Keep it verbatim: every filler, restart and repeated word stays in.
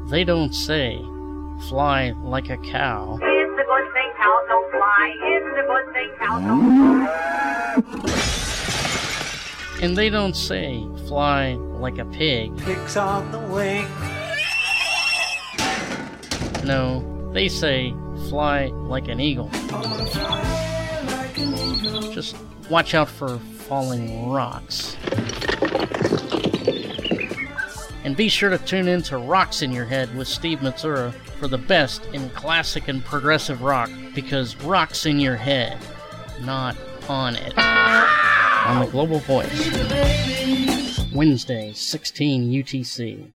they don't say fly like a cow. It's a good thing cows don't fly. It's a good thing cows don't fly. And they don't say fly like a pig. Pigs on the wing. No, they say fly like an eagle. Just watch out for falling rocks. And be sure to tune in to Rocks in Your Head with Steve Matsura for the best in classic and progressive rock, because rock's in your head, not on it. On the Global Voice. Wednesday, sixteen U T C.